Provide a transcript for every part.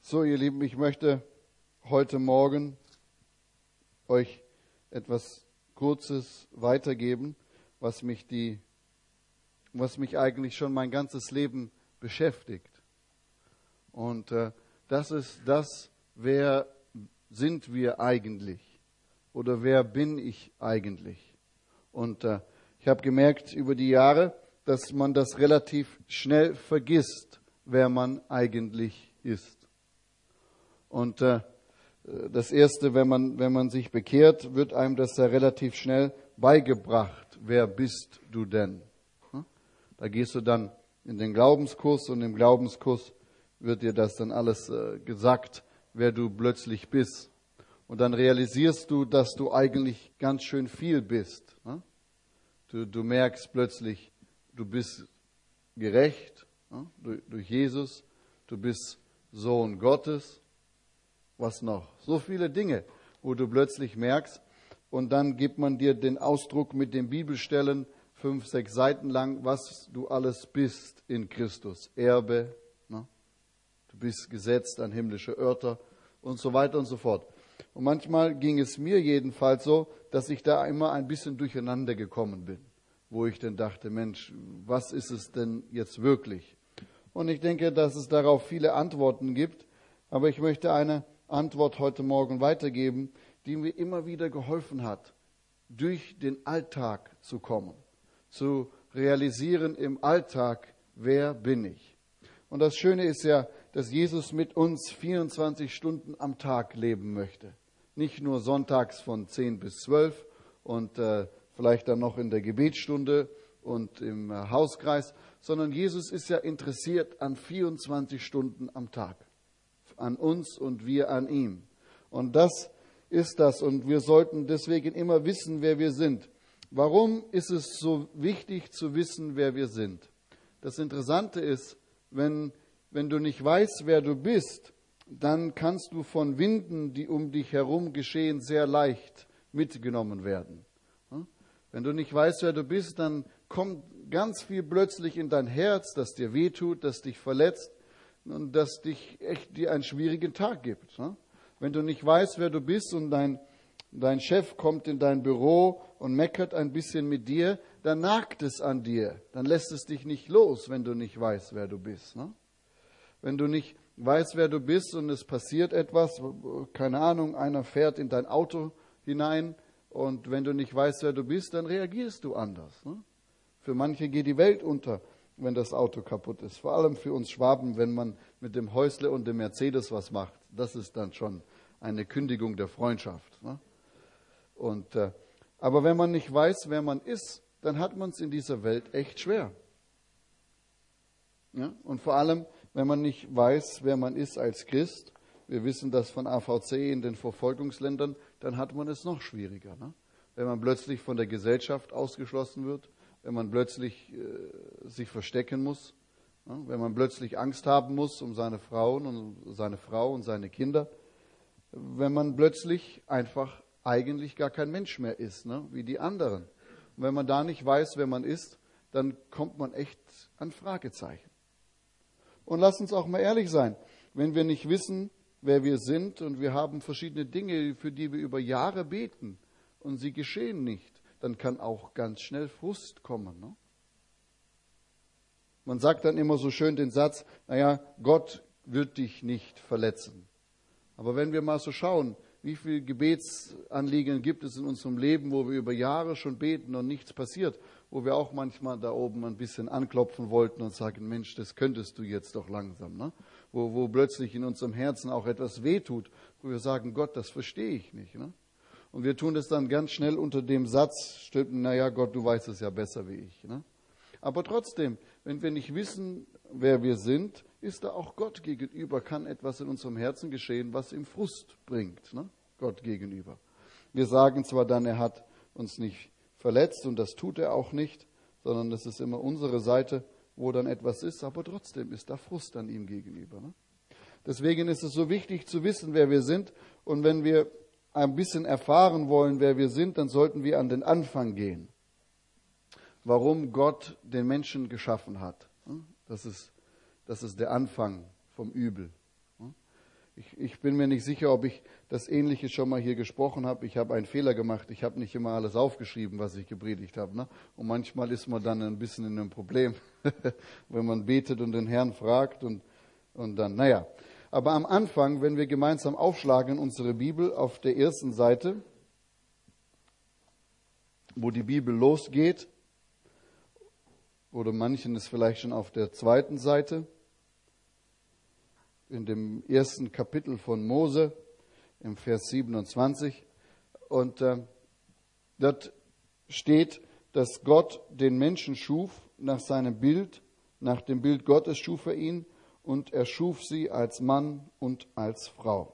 So, ihr Lieben, ich möchte heute Morgen euch etwas Kurzes weitergeben, was mich eigentlich schon mein ganzes Leben beschäftigt. Und das ist das, wer sind wir eigentlich? Oder wer bin ich eigentlich? Und ich habe gemerkt über die Jahre, dass man das relativ schnell vergisst, wer man eigentlich ist. Und das Erste, wenn man sich bekehrt, wird einem das ja relativ schnell beigebracht. Wer bist du denn? Da gehst du dann in den Glaubenskurs und im Glaubenskurs wird dir das dann alles gesagt, wer du plötzlich bist. Und dann realisierst du, dass du eigentlich ganz schön viel bist. Du merkst plötzlich, du bist gerecht durch Jesus, du bist Sohn Gottes. Was noch? So viele Dinge, wo du plötzlich merkst. Und dann gibt man dir den Ausdruck mit den Bibelstellen 5, 6 Seiten lang, was du alles bist in Christus. Erbe, du bist gesetzt an himmlische Örter und so weiter und so fort. Und manchmal ging es mir jedenfalls so, dass ich da immer ein bisschen durcheinander gekommen bin, wo ich dann dachte, Mensch, was ist es denn jetzt wirklich? Und ich denke, dass es darauf viele Antworten gibt, aber ich möchte eine Antwort heute Morgen weitergeben, die mir immer wieder geholfen hat, durch den Alltag zu kommen, zu realisieren im Alltag, wer bin ich. Und das Schöne ist ja, dass Jesus mit uns 24 Stunden am Tag leben möchte. Nicht nur sonntags von 10 bis 12 und vielleicht dann noch in der Gebetsstunde und im Hauskreis, sondern Jesus ist ja interessiert an 24 Stunden am Tag. An uns und wir an ihm. Und das ist das. Und wir sollten deswegen immer wissen, wer wir sind. Warum ist es so wichtig zu wissen, wer wir sind? Das Interessante ist, wenn du nicht weißt, wer du bist, dann kannst du von Winden, die um dich herum geschehen, sehr leicht mitgenommen werden. Wenn du nicht weißt, wer du bist, dann kommt ganz viel plötzlich in dein Herz, das dir wehtut, das dich verletzt, und das dir einen schwierigen Tag gibt. Wenn du nicht weißt, wer du bist und dein Chef kommt in dein Büro und meckert ein bisschen mit dir, dann nagt es an dir. Dann lässt es dich nicht los, wenn du nicht weißt, wer du bist. Wenn du nicht weißt, wer du bist und es passiert etwas, keine Ahnung, einer fährt in dein Auto hinein und wenn du nicht weißt, wer du bist, dann reagierst du anders. Für manche geht die Welt unter, wenn das Auto kaputt ist. Vor allem für uns Schwaben, wenn man mit dem Häusle und dem Mercedes was macht. Das ist dann schon eine Kündigung der Freundschaft. Aber wenn man nicht weiß, wer man ist, dann hat man es in dieser Welt echt schwer. Ja? Und vor allem, wenn man nicht weiß, wer man ist als Christ, wir wissen das von AVC in den Verfolgungsländern, dann hat man es noch schwieriger. Wenn man plötzlich von der Gesellschaft ausgeschlossen wird, wenn man plötzlich sich verstecken muss, wenn man plötzlich Angst haben muss um seine Frau und seine Kinder, wenn man plötzlich einfach eigentlich gar kein Mensch mehr ist, wie die anderen. Und wenn man da nicht weiß, wer man ist, dann kommt man echt an Fragezeichen. Und lass uns auch mal ehrlich sein, wenn wir nicht wissen, wer wir sind und wir haben verschiedene Dinge, für die wir über Jahre beten und sie geschehen nicht, dann kann auch ganz schnell Frust kommen. Man sagt dann immer so schön den Satz, Gott wird dich nicht verletzen. Aber wenn wir mal so schauen, wie viele Gebetsanliegen gibt es in unserem Leben, wo wir über Jahre schon beten und nichts passiert, wo wir auch manchmal da oben ein bisschen anklopfen wollten und sagen, Mensch, das könntest du jetzt doch langsam. Wo plötzlich in unserem Herzen auch etwas wehtut, wo wir sagen, Gott, das verstehe ich nicht. Und wir tun das dann ganz schnell unter dem Satz, Gott, du weißt es ja besser wie ich. Aber trotzdem, wenn wir nicht wissen, wer wir sind, ist da auch Gott gegenüber, kann etwas in unserem Herzen geschehen, was ihm Frust bringt, Gott gegenüber. Wir sagen zwar dann, er hat uns nicht verletzt und das tut er auch nicht, sondern das ist immer unsere Seite, wo dann etwas ist, aber trotzdem ist da Frust an ihm gegenüber. Deswegen ist es so wichtig zu wissen, wer wir sind, und wenn wir ein bisschen erfahren wollen, wer wir sind, dann sollten wir an den Anfang gehen. Warum Gott den Menschen geschaffen hat. Das ist der Anfang vom Übel. Ich bin mir nicht sicher, ob ich das Ähnliche schon mal hier gesprochen habe. Ich habe einen Fehler gemacht. Ich habe nicht immer alles aufgeschrieben, was ich gepredigt habe. Ne? Und manchmal ist man dann ein bisschen in einem Problem, wenn man betet und den Herrn fragt und dann, naja. Aber am Anfang, wenn wir gemeinsam aufschlagen unsere Bibel auf der ersten Seite, wo die Bibel losgeht, oder manchen ist vielleicht schon auf der zweiten Seite, in dem ersten Kapitel von Mose, im Vers 27. Und dort steht, dass Gott den Menschen schuf nach seinem Bild, nach dem Bild Gottes schuf er ihn und er schuf sie als Mann und als Frau.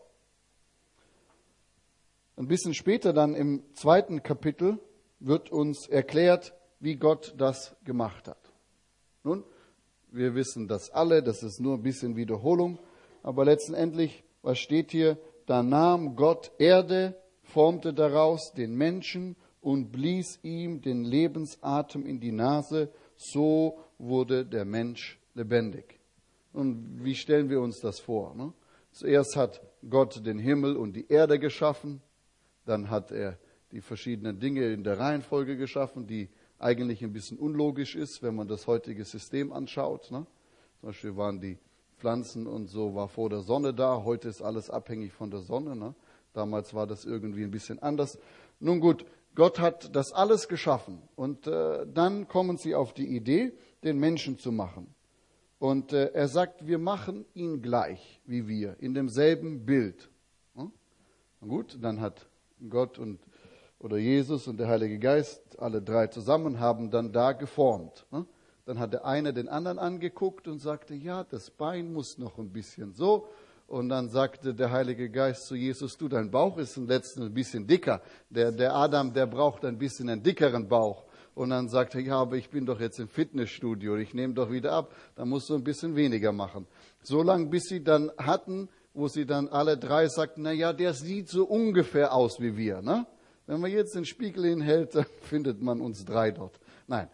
Ein bisschen später dann im zweiten Kapitel wird uns erklärt, wie Gott das gemacht hat. Nun, wir wissen das alle, das ist nur ein bisschen Wiederholung. Aber letztendlich, was steht hier? Da nahm Gott Erde, formte daraus den Menschen und blies ihm den Lebensatem in die Nase. So wurde der Mensch lebendig. Und wie stellen wir uns das vor? Ne? Zuerst hat Gott den Himmel und die Erde geschaffen. Dann hat er die verschiedenen Dinge in der Reihenfolge geschaffen, die eigentlich ein bisschen unlogisch ist, wenn man das heutige System anschaut. Ne? Zum Beispiel waren die Pflanzen und so war vor der Sonne da. Heute ist alles abhängig von der Sonne. Ne? Damals war das irgendwie ein bisschen anders. Nun gut, Gott hat das alles geschaffen. Und dann kommen sie auf die Idee, den Menschen zu machen. Und er sagt, wir machen ihn gleich wie wir, in demselben Bild. Hm? Gut, dann hat Gott oder Jesus und der Heilige Geist, alle drei zusammen, haben dann da geformt. Hm? Dann hat der eine den anderen angeguckt und sagte, ja, das Bein muss noch ein bisschen so. Und dann sagte der Heilige Geist zu Jesus, du, dein Bauch ist im letzten ein bisschen dicker. Der Adam, der braucht ein bisschen einen dickeren Bauch. Und dann sagte er, ja, aber ich bin doch jetzt im Fitnessstudio, ich nehme doch wieder ab, da musst du ein bisschen weniger machen. So lange, bis sie dann hatten, wo sie dann alle drei sagten, na ja, der sieht so ungefähr aus wie wir. Ne? Wenn man jetzt den Spiegel hinhält, dann findet man uns drei dort. Nein.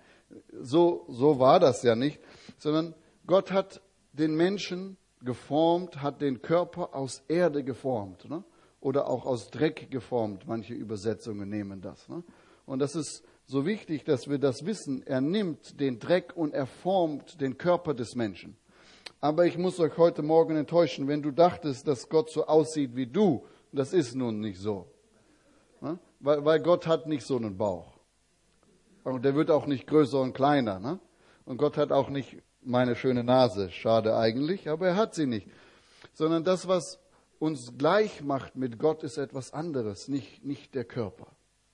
So war das ja nicht, sondern Gott hat den Menschen geformt, hat den Körper aus Erde geformt, ne? Oder auch aus Dreck geformt. Manche Übersetzungen nehmen das. Ne? Und das ist so wichtig, dass wir das wissen. Er nimmt den Dreck und er formt den Körper des Menschen. Aber ich muss euch heute Morgen enttäuschen, wenn du dachtest, dass Gott so aussieht wie du, das ist nun nicht so. Ne? Weil Gott hat nicht so einen Bauch. Und der wird auch nicht größer und kleiner. Ne? Und Gott hat auch nicht meine schöne Nase. Schade eigentlich, aber er hat sie nicht. Sondern das, was uns gleich macht mit Gott, ist etwas anderes, nicht der Körper.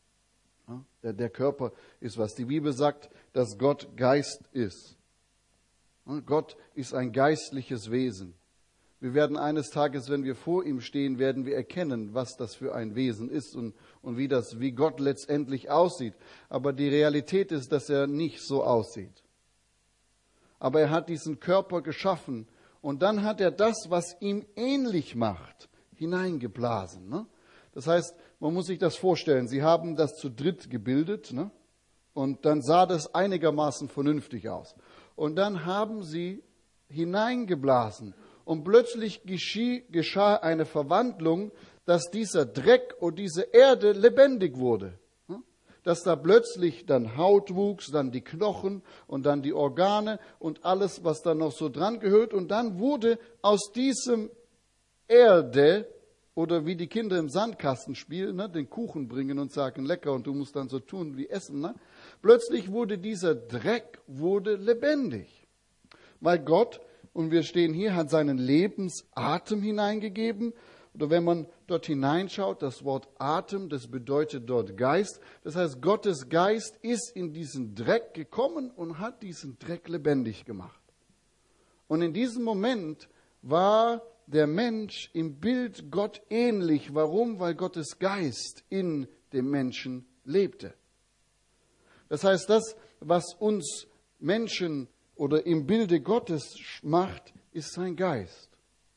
Ja? Der Körper ist, was die Bibel sagt, dass Gott Geist ist. Ja? Gott ist ein geistliches Wesen. Wir werden eines Tages, wenn wir vor ihm stehen, werden wir erkennen, was das für ein Wesen ist und wie Gott letztendlich aussieht. Aber die Realität ist, dass er nicht so aussieht. Aber er hat diesen Körper geschaffen und dann hat er das, was ihm ähnlich macht, hineingeblasen. Ne? Das heißt, man muss sich das vorstellen, sie haben das zu dritt gebildet, ne? Und dann sah das einigermaßen vernünftig aus. Und dann haben sie hineingeblasen. Und plötzlich geschah eine Verwandlung, dass dieser Dreck und diese Erde lebendig wurde. Dass da plötzlich dann Haut wuchs, dann die Knochen und dann die Organe und alles, was da noch so dran gehört. Und dann wurde aus diesem Erde, oder wie die Kinder im Sandkasten spielen, ne, den Kuchen bringen und sagen, lecker, und du musst dann so tun wie essen. Ne? Plötzlich wurde dieser Dreck lebendig. Weil Gott, und wir stehen hier, hat seinen Lebensatem hineingegeben. Oder wenn man dort hineinschaut, das Wort Atem, das bedeutet dort Geist. Das heißt, Gottes Geist ist in diesen Dreck gekommen und hat diesen Dreck lebendig gemacht. Und in diesem Moment war der Mensch im Bild Gott ähnlich. Warum? Weil Gottes Geist in dem Menschen lebte. Das heißt, das, was uns Menschen oder im Bilde Gottes macht, ist sein Geist.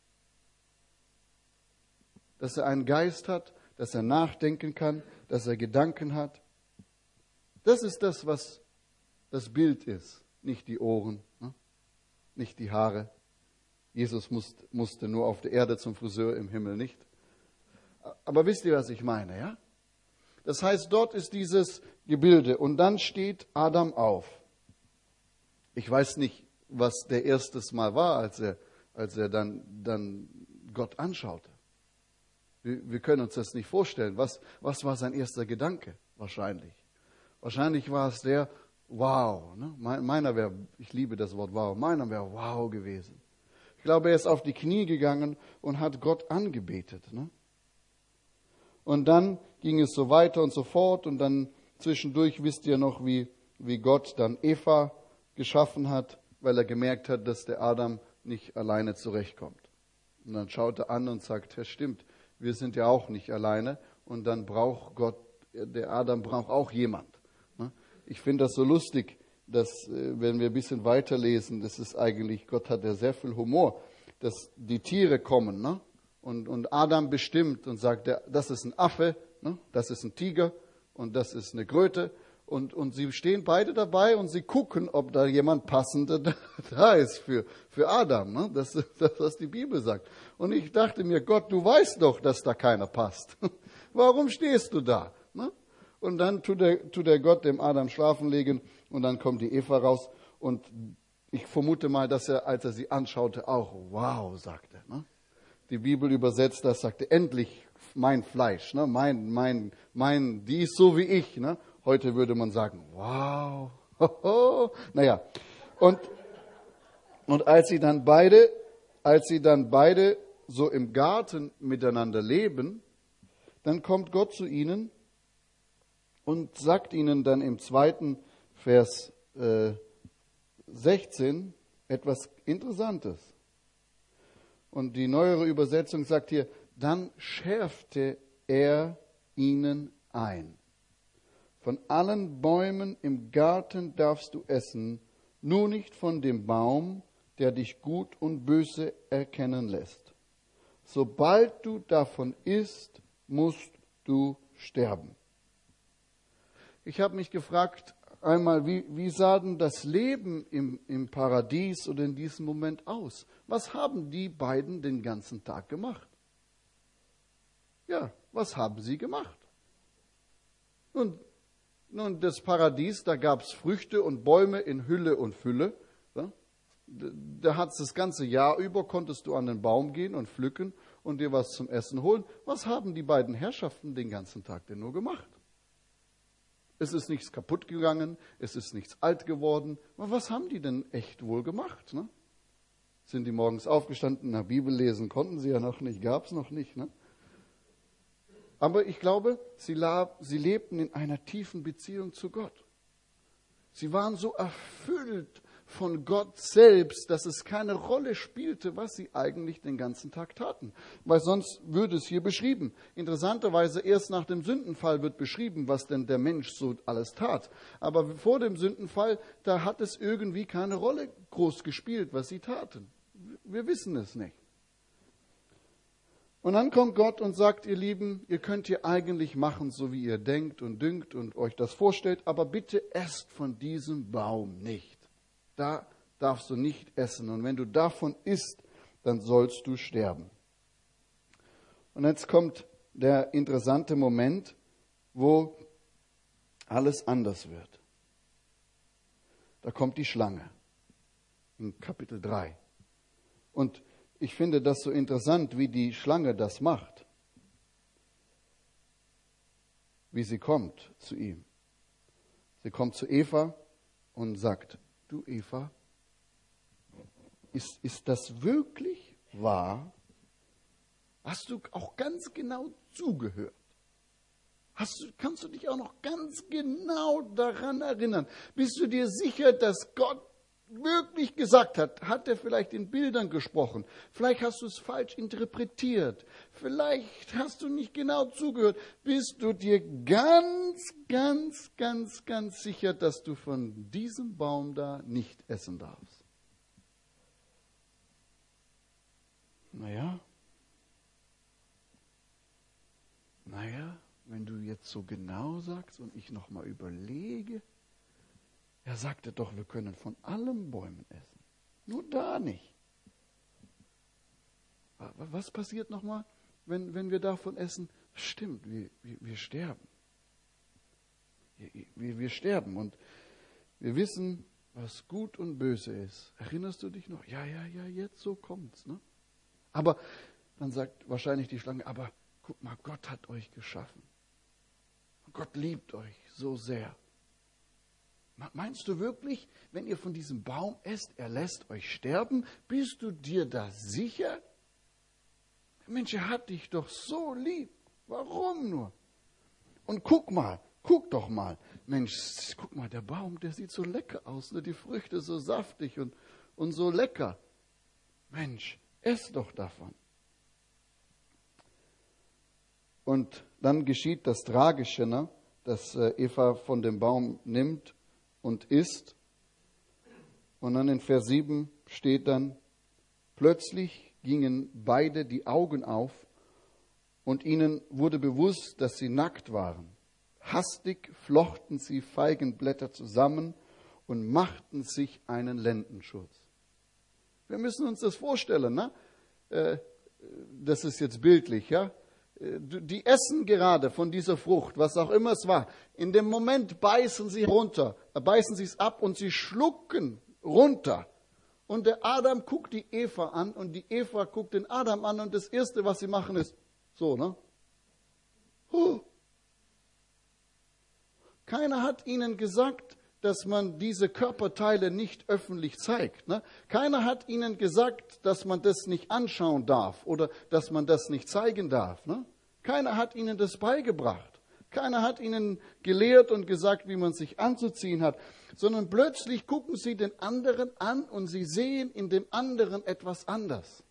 Dass er einen Geist hat, dass er nachdenken kann, dass er Gedanken hat. Das ist das, was das Bild ist. Nicht die Ohren, ne? Nicht die Haare. Jesus musste nur auf der Erde zum Friseur, im Himmel nicht. Aber wisst ihr, was ich meine, ja? Das heißt, dort ist dieses Gebilde und dann steht Adam auf. Ich weiß nicht, was der erstes Mal war, als er dann Gott anschaute. Wir können uns das nicht vorstellen. Was war sein erster Gedanke? Wahrscheinlich war es der Wow. Ne? Meiner wäre, ich liebe das Wort Wow, meiner wäre Wow gewesen. Ich glaube, er ist auf die Knie gegangen und hat Gott angebetet. Ne? Und dann ging es so weiter und so fort. Und dann zwischendurch wisst ihr noch, wie Gott dann Eva geschaffen hat, weil er gemerkt hat, dass der Adam nicht alleine zurechtkommt. Und dann schaut er an und sagt, ja stimmt, wir sind ja auch nicht alleine. Und dann braucht Gott, der Adam braucht auch jemand. Ich finde das so lustig, dass, wenn wir ein bisschen weiterlesen, das ist eigentlich, Gott hat ja sehr viel Humor, dass die Tiere kommen, ne? Und Adam bestimmt und sagt, das ist ein Affe, ne? Das ist ein Tiger und das ist eine Kröte. Und sie stehen beide dabei und sie gucken, ob da jemand Passender da ist für Adam. Ne? Das ist das, was die Bibel sagt. Und ich dachte mir, Gott, du weißt doch, dass da keiner passt. Warum stehst du da? Ne? Und dann tut der Gott dem Adam schlafen legen und dann kommt die Eva raus. Und ich vermute mal, dass er, als er sie anschaute, auch wow sagte. Ne? Die Bibel übersetzt das, sagte, endlich mein Fleisch, ne? mein, die ist so wie ich. Ne? Heute würde man sagen, wow. Naja, und als sie dann beide so im Garten miteinander leben, dann kommt Gott zu ihnen und sagt ihnen dann im 2. Vers 16 etwas Interessantes. Und die neuere Übersetzung sagt hier, dann schärfte er ihnen ein. Von allen Bäumen im Garten darfst du essen, nur nicht von dem Baum, der dich gut und böse erkennen lässt. Sobald du davon isst, musst du sterben. Ich habe mich gefragt einmal, wie sah denn das Leben im Paradies oder in diesem Moment aus? Was haben die beiden den ganzen Tag gemacht? Ja, was haben sie gemacht? Nun, das Paradies, da gab es Früchte und Bäume in Hülle und Fülle. Ja? Da hat's das ganze Jahr über, konntest du an den Baum gehen und pflücken und dir was zum Essen holen. Was haben die beiden Herrschaften den ganzen Tag denn nur gemacht? Es ist nichts kaputt gegangen, es ist nichts alt geworden. Aber was haben die denn echt wohl gemacht? Ne? Sind die morgens aufgestanden, na, Bibel lesen konnten sie ja noch nicht, gab es noch nicht. Ne? Aber ich glaube, sie lebten in einer tiefen Beziehung zu Gott. Sie waren so erfüllt von Gott selbst, dass es keine Rolle spielte, was sie eigentlich den ganzen Tag taten. Weil sonst würde es hier beschrieben. Interessanterweise erst nach dem Sündenfall wird beschrieben, was denn der Mensch so alles tat. Aber vor dem Sündenfall, da hat es irgendwie keine Rolle groß gespielt, was sie taten. Wir wissen es nicht. Und dann kommt Gott und sagt, ihr Lieben, ihr könnt hier eigentlich machen, so wie ihr denkt und dünkt und euch das vorstellt, aber bitte esst von diesem Baum nicht. Da darfst du nicht essen. Und wenn du davon isst, dann sollst du sterben. Und jetzt kommt der interessante Moment, wo alles anders wird. Da kommt die Schlange in Kapitel 3. Und ich finde das so interessant, wie die Schlange das macht. Wie sie kommt zu ihm. Sie kommt zu Eva und sagt, du Eva, ist das wirklich wahr? Hast du auch ganz genau zugehört? Kannst du dich auch noch ganz genau daran erinnern? Bist du dir sicher, dass Gott wirklich gesagt hat? Hat er vielleicht in Bildern gesprochen? Vielleicht hast du es falsch interpretiert. Vielleicht hast du nicht genau zugehört. Bist du dir ganz, ganz, ganz, ganz sicher, dass du von diesem Baum da nicht essen darfst? Naja, wenn du jetzt so genau sagst und ich nochmal überlege, er sagte doch, wir können von allen Bäumen essen. Nur da nicht. Was passiert nochmal, wenn wir davon essen? Stimmt, wir sterben. Wir sterben und wir wissen, was gut und böse ist. Erinnerst du dich noch? Ja, jetzt so kommt's. Ne? Aber dann sagt wahrscheinlich die Schlange, aber guck mal, Gott hat euch geschaffen. Gott liebt euch so sehr. Meinst du wirklich, wenn ihr von diesem Baum esst, er lässt euch sterben? Bist du dir da sicher? Mensch, er hat dich doch so lieb. Warum nur? Und guck doch mal. Mensch, guck mal, der Baum, der sieht so lecker aus. Ne? Die Früchte so saftig und so lecker. Mensch, ess doch davon. Und dann geschieht das Tragische, ne? Dass Eva von dem Baum nimmt und isst. Und dann in Vers 7 steht dann, plötzlich gingen beide die Augen auf und ihnen wurde bewusst, dass sie nackt waren. Hastig flochten sie Feigenblätter zusammen und machten sich einen Lendenschurz. Wir müssen uns das vorstellen, ne? Das ist jetzt bildlich, ja? Die essen gerade von dieser Frucht, was auch immer es war. In dem Moment beißen sie es ab und sie schlucken runter. Und der Adam guckt die Eva an und die Eva guckt den Adam an und das Erste, was sie machen, ist so, ne? Keiner hat ihnen gesagt, dass man diese Körperteile nicht öffentlich zeigt. Ne? Keiner hat ihnen gesagt, dass man das nicht anschauen darf oder dass man das nicht zeigen darf. Ne? Keiner hat ihnen das beigebracht. Keiner hat ihnen gelehrt und gesagt, wie man sich anzuziehen hat. Sondern plötzlich gucken sie den anderen an und sie sehen in dem anderen etwas anders.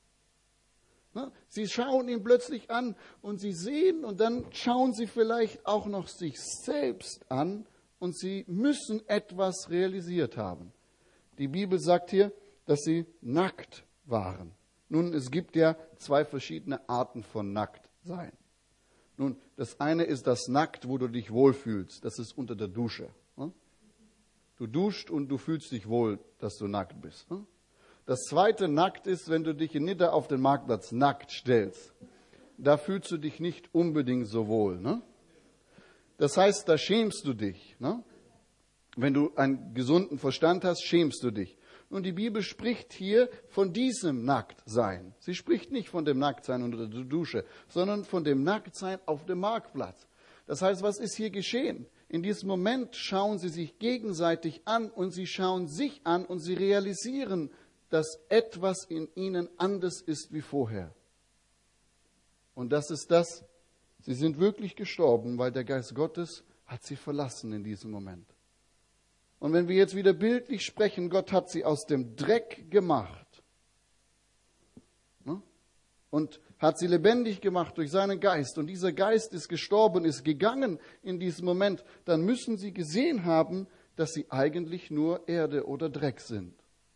Ne? Sie schauen ihn plötzlich an und sie sehen und dann schauen sie vielleicht auch noch sich selbst an und sie müssen etwas realisiert haben. Die Bibel sagt hier, dass sie nackt waren. Nun, es gibt ja zwei verschiedene Arten von Nacktsein. Nun, das eine ist das Nackt, wo du dich wohlfühlst. Das ist unter der Dusche. Ne? Du duscht und du fühlst dich wohl, dass du nackt bist. Ne? Das zweite Nackt ist, wenn du dich in Nidda auf den Marktplatz nackt stellst. Da fühlst du dich nicht unbedingt so wohl. Ne? Das heißt, da schämst du dich. Ne? Wenn du einen gesunden Verstand hast, schämst du dich. Und die Bibel spricht hier von diesem Nacktsein. Sie spricht nicht von dem Nacktsein unter der Dusche, sondern von dem Nacktsein auf dem Marktplatz. Das heißt, was ist hier geschehen? In diesem Moment schauen sie sich gegenseitig an und sie schauen sich an und sie realisieren, dass etwas in ihnen anders ist wie vorher. Und das ist das, sie sind wirklich gestorben, weil der Geist Gottes hat sie verlassen in diesem Moment. Und wenn wir jetzt wieder bildlich sprechen, Gott hat sie aus dem Dreck gemacht, ne? Und hat sie lebendig gemacht durch seinen Geist. Und dieser Geist ist gestorben, ist gegangen in diesem Moment. Dann müssen sie gesehen haben, dass sie eigentlich nur Erde oder Dreck sind.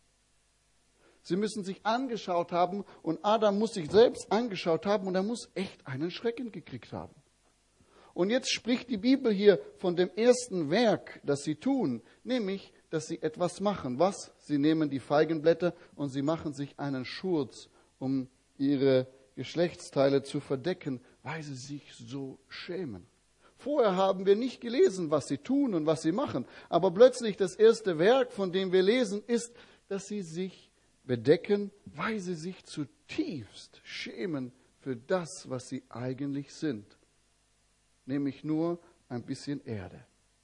Sie müssen sich angeschaut haben und Adam muss sich selbst angeschaut haben und er muss echt einen Schrecken gekriegt haben. Und jetzt spricht die Bibel hier von dem ersten Werk, das sie tun, nämlich, dass sie etwas machen. Was? Sie nehmen die Feigenblätter und sie machen sich einen Schurz, um ihre Geschlechtsteile zu verdecken, weil sie sich so schämen. Vorher haben wir nicht gelesen, was sie tun und was sie machen. Aber plötzlich das erste Werk, von dem wir lesen, ist, dass sie sich bedecken, weil sie sich zutiefst schämen für das, was sie eigentlich sind. Nämlich nur ein bisschen Erde.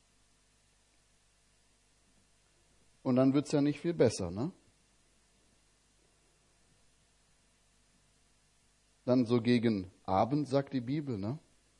Und dann wird es ja nicht viel besser, ne? Dann so gegen Abend, sagt die Bibel, ne?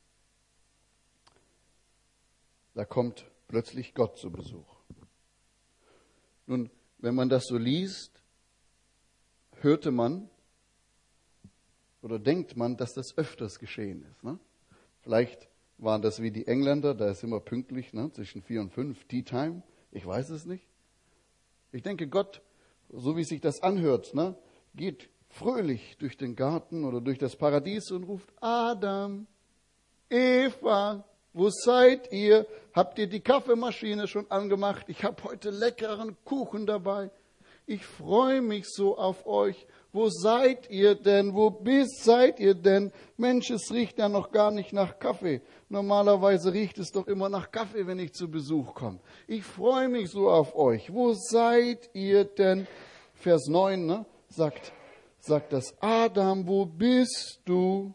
Da kommt plötzlich Gott zu Besuch. Nun, wenn man das so liest, hörte man oder denkt man, dass das öfters geschehen ist, ne? Vielleicht waren das wie die Engländer, da ist immer pünktlich, ne, zwischen 4 und 5, Tea Time, ich weiß es nicht. Ich denke, Gott, so wie sich das anhört, ne, geht fröhlich durch den Garten oder durch das Paradies und ruft, Adam, Eva, wo seid ihr? Habt ihr die Kaffeemaschine schon angemacht? Ich habe heute leckeren Kuchen dabei. Ich freue mich so auf euch. Wo seid ihr denn? Seid ihr denn? Mensch, es riecht ja noch gar nicht nach Kaffee. Normalerweise riecht es doch immer nach Kaffee, wenn ich zu Besuch komme. Ich freue mich so auf euch. Wo seid ihr denn? Vers 9, ne, sagt das, Adam, wo bist du?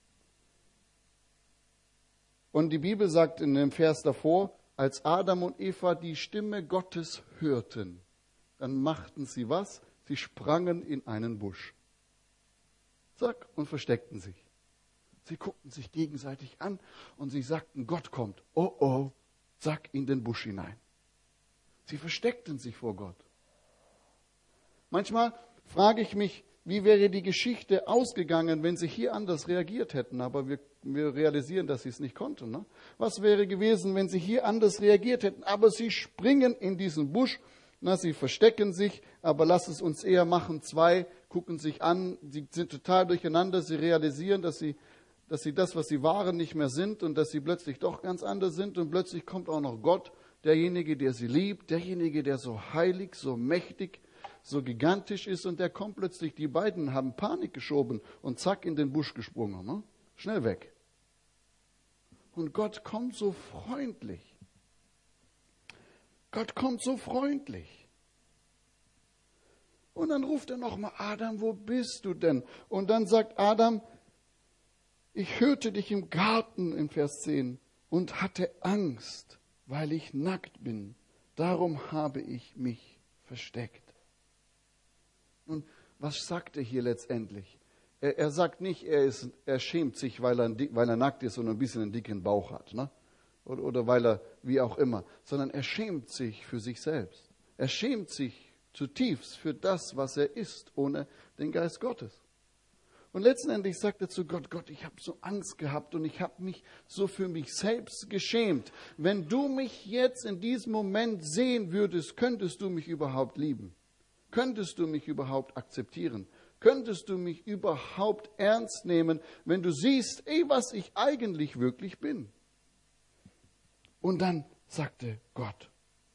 Und die Bibel sagt in dem Vers davor, als Adam und Eva die Stimme Gottes hörten, dann machten sie was? Sie sprangen in einen Busch. Zack, und versteckten sich. Sie guckten sich gegenseitig an und sie sagten, Gott kommt. Oh, oh, zack, in den Busch hinein. Sie versteckten sich vor Gott. Manchmal frage ich mich, wie wäre die Geschichte ausgegangen, wenn sie hier anders reagiert hätten? Aber wir realisieren, dass sie es nicht konnten. Ne? Was wäre gewesen, wenn sie hier anders reagiert hätten? Aber sie springen in diesen Busch. Na, sie verstecken sich, aber lass es uns eher machen. 2 gucken sich an, sie sind total durcheinander, sie realisieren, dass sie das, was sie waren, nicht mehr sind und dass sie plötzlich doch ganz anders sind. Und plötzlich kommt auch noch Gott, derjenige, der sie liebt, derjenige, der so heilig, so mächtig, so gigantisch ist. Und der kommt plötzlich, die beiden haben Panik geschoben und zack in den Busch gesprungen. Ne? Schnell weg. Und Gott kommt so freundlich. Gott kommt so freundlich. Und dann ruft er nochmal, Adam, wo bist du denn? Und dann sagt Adam, ich hörte dich im Garten in Vers 10 und hatte Angst, weil ich nackt bin. Darum habe ich mich versteckt. Und was sagt er hier letztendlich? Er sagt nicht, er schämt sich, weil er nackt ist und ein bisschen einen dicken Bauch hat. Ne? Oder weil er, wie auch immer, sondern er schämt sich für sich selbst. Er schämt sich zutiefst für das, was er ist, ohne den Geist Gottes. Und letztendlich sagt er zu Gott, Gott, ich habe so Angst gehabt und ich habe mich so für mich selbst geschämt. Wenn du mich jetzt in diesem Moment sehen würdest, könntest du mich überhaupt lieben? Könntest du mich überhaupt akzeptieren? Könntest du mich überhaupt ernst nehmen, wenn du siehst, was ich eigentlich wirklich bin? Und dann sagte Gott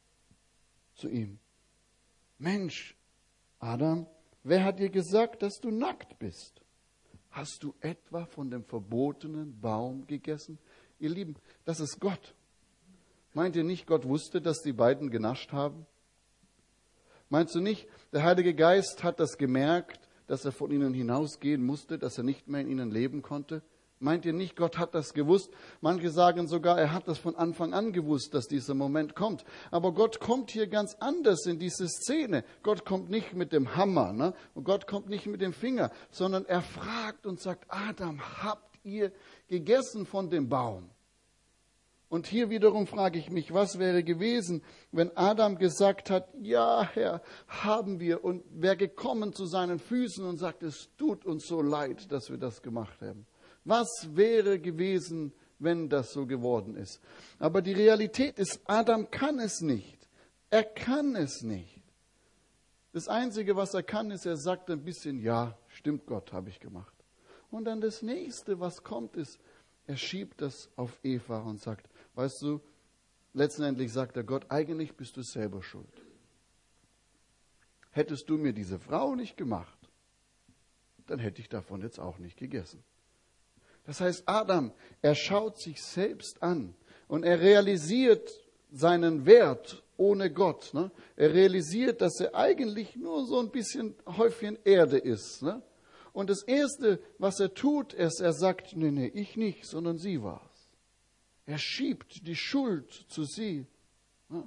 zu ihm, Mensch, Adam, wer hat dir gesagt, dass du nackt bist? Hast du etwa von dem verbotenen Baum gegessen? Ihr Lieben, das ist Gott. Meint ihr nicht, Gott wusste, dass die beiden genascht haben? Meinst du nicht, der Heilige Geist hat das gemerkt, dass er von ihnen hinausgehen musste, dass er nicht mehr in ihnen leben konnte? Meint ihr nicht, Gott hat das gewusst? Manche sagen sogar, er hat das von Anfang an gewusst, dass dieser Moment kommt. Aber Gott kommt hier ganz anders in diese Szene. Gott kommt nicht mit dem Hammer, ne? Und Gott kommt nicht mit dem Finger, sondern er fragt und sagt, Adam, habt ihr gegessen von dem Baum? Und hier wiederum frage ich mich, was wäre gewesen, wenn Adam gesagt hat, ja Herr, haben wir, und wäre gekommen zu seinen Füßen und sagt, es tut uns so leid, dass wir das gemacht haben. Was wäre gewesen, wenn das so geworden ist? Aber die Realität ist, Adam kann es nicht. Er kann es nicht. Das Einzige, was er kann, ist, er sagt ein bisschen, ja, stimmt Gott, habe ich gemacht. Und dann das Nächste, was kommt, ist, er schiebt das auf Eva und sagt, weißt du, letztendlich sagt er Gott, eigentlich bist du selber schuld. Hättest du mir diese Frau nicht gemacht, dann hätte ich davon jetzt auch nicht gegessen. Das heißt, Adam, er schaut sich selbst an und er realisiert seinen Wert ohne Gott. Ne? Er realisiert, dass er eigentlich nur so ein bisschen Häufchen Erde ist. Ne? Und das Erste, was er tut, ist, er sagt, nee, ich nicht, sondern sie war's. Er schiebt die Schuld zu sie. Ne?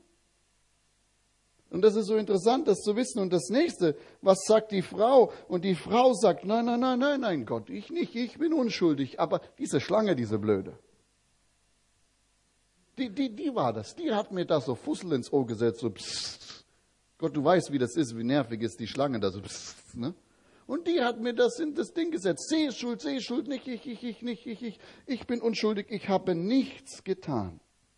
Und das ist so interessant, das zu wissen. Und das Nächste, was sagt die Frau? Und die Frau sagt, nein, Gott, ich nicht, ich bin unschuldig. Aber diese Schlange, diese Blöde, die war das. Die hat mir da so Fussel ins Ohr gesetzt, so pssst. Gott, du weißt, wie das ist, wie nervig ist die Schlange da so pssst, ne? Und die hat mir das in das Ding gesetzt. Sie ist schuld, nicht ich. Ich bin unschuldig, ich habe nichts getan.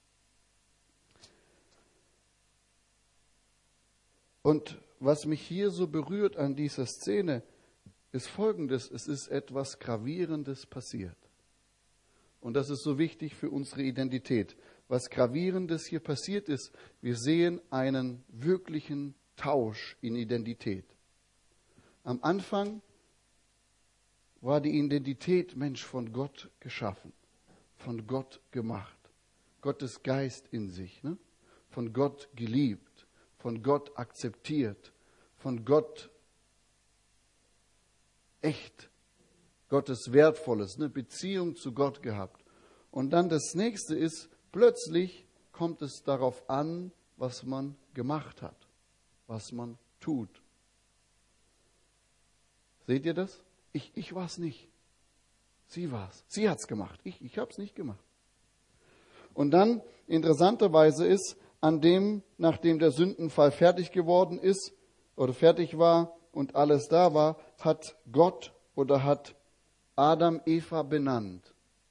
Und was mich hier so berührt an dieser Szene, ist Folgendes. Es ist etwas Gravierendes passiert. Und das ist so wichtig für unsere Identität. Was Gravierendes hier passiert ist, wir sehen einen wirklichen Tausch in Identität. Am Anfang war die Identität, Mensch, von Gott geschaffen, von Gott gemacht. Gottes Geist in sich, ne? Von Gott geliebt, von Gott akzeptiert, von Gott echt, Gottes Wertvolles, eine Beziehung zu Gott gehabt. Und dann das nächste ist, plötzlich kommt es darauf an, was man gemacht hat, was man tut. Seht ihr das? Ich war es nicht. Sie war es. Sie hat es gemacht. Ich habe es nicht gemacht. Und dann, interessanterweise ist, nachdem der Sündenfall fertig geworden ist oder fertig war und alles da war, hat Gott oder hat Adam Eva benannt.